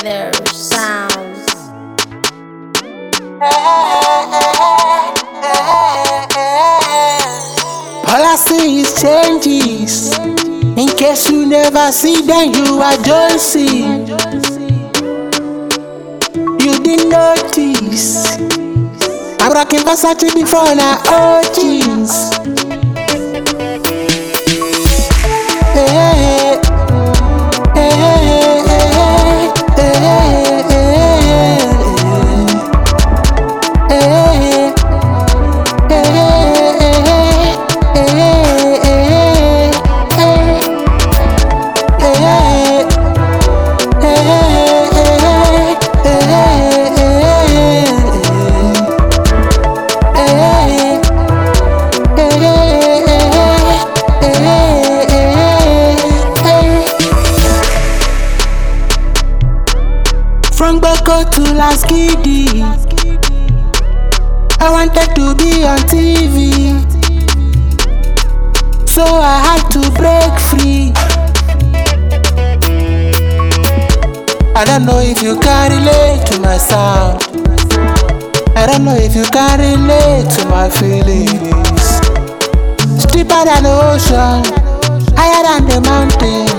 Together sounds. All I see is changes. In case you never see, then you are just see. You didn't notice. I'm rocking Versace before now, oh jeans. Hey, hey, hey, hey, hey, hey, From Boko to Las Gidi, I wanted to be on TV, so I had to break free. I don't know if you can relate to my sound. I don't know if you can relate to my feelings. Deeper than the ocean, higher than the mountain.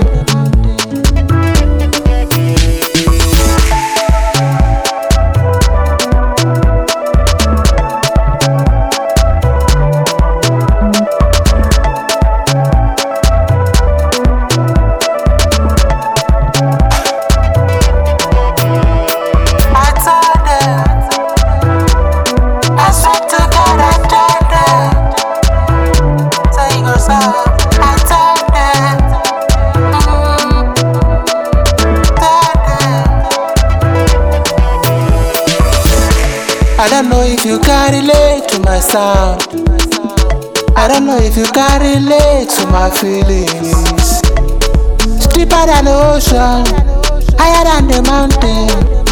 I don't know if you can relate to my sound. I don't know if you can relate to my feelings. Deeper than the ocean, higher than the mountain.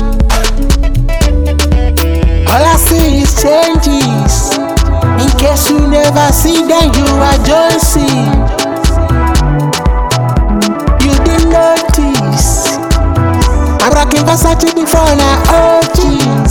All I see is changes. In case you never see, then you are just see. You didn't notice. I'm rocking Versace before now, oh jeans.